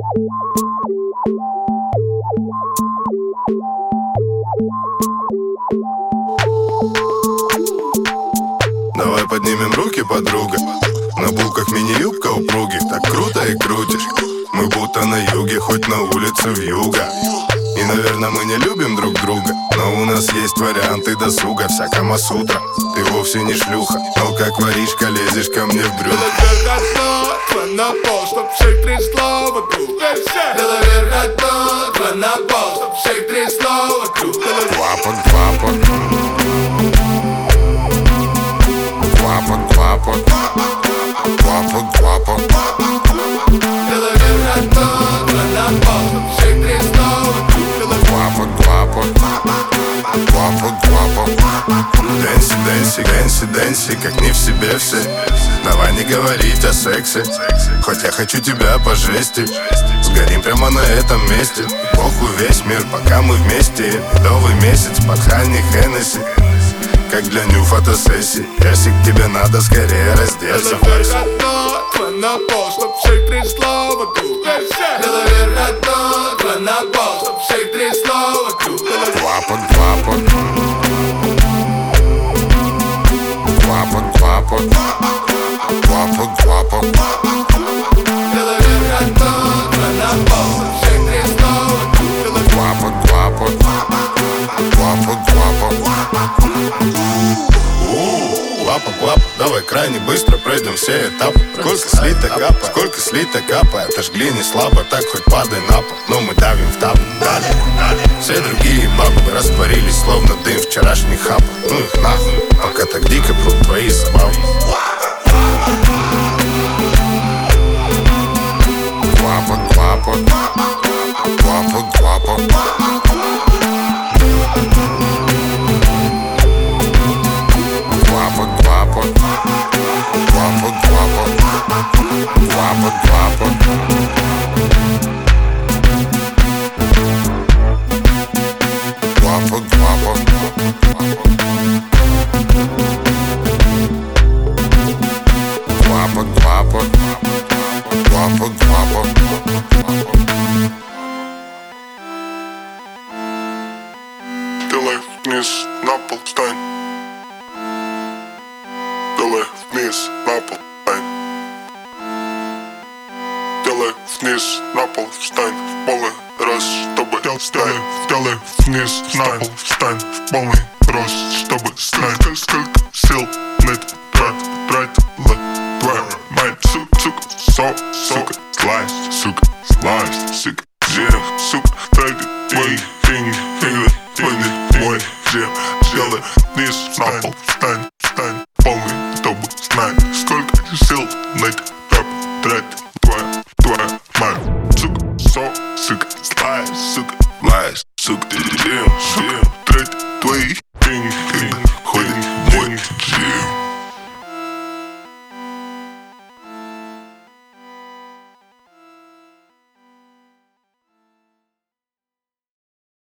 Давай поднимем руки, подруга. На булках мини-юбка упругих. Так круто и крутишь. Мы будто на юге, хоть на улице вьюга. И, наверное, мы не любим друг друга, но у нас есть варианты досуга. Вся Камасутра, ты вовсе не шлюха, но как воришка лезешь ко мне в брюки. На пол, чтоб всех трясло вокруг. Делай вверх одно, на пол, чтоб всех трясло вокруг. Клапан, клапан. Клапан, клапан. Клапан, клапан. Делай вверх одно, на пол, чтоб всех трясло вокруг. Клапан, клапан. Клапан, клапан. Дэнси, Дэнси, Дэнси, Дэнси, как не в себе все. Давай не говорить о сексе, хоть я хочу тебя по жести. Сгорим прямо на этом месте. Похуй весь мир, пока мы вместе. Медовый месяц под Ханни Хеннесси, как для ню фотосессий. Персик, тебе надо скорее раздеться. Делай вверх одно, на пол, чтоб всех трясло вокруг. Делай вверх одно, на пол, чтоб всех трясло вокруг. Клапан, клапан. Клапан, клапан. Клапан, клапан. Делай вверх одно, на пол, чтоб всех трясло вокруг. Клапан, клапан. Клапан, клапан. Лапа, лапа, давай крайне быстро пройдем все этапы. Сколько слито капа, отожгли не слабо, так хоть падай на пол. Но мы давим в тап, далее. Все другие бабы растворились, словно дым вчерашних хап. Ну их нахуй, пока так дико прут твои забавы. Клапан, клапан. Клапан, клапан. Клапан, клапан. Клапан, клапан. Клапан, клапан. Клапан, клапан. Клапан, клапан. Клапан, клапан. Делай вниз, на пол, встань. Делай вниз, на пол, встань. Делай вниз, на пол, встань в полный рост, чтобы встань. Делай вниз, на пол, встань в полный рост, чтобы встать. Сколько сил на это тратила твоя мать, сука, слайс, сука, жир, сука, тратит твои деньги, мой жир. Делай вниз, на пол, встань полный, чтобы знать, сколько сил на это тратит твоя мать, сука, слайс, сука, жир, тратит твои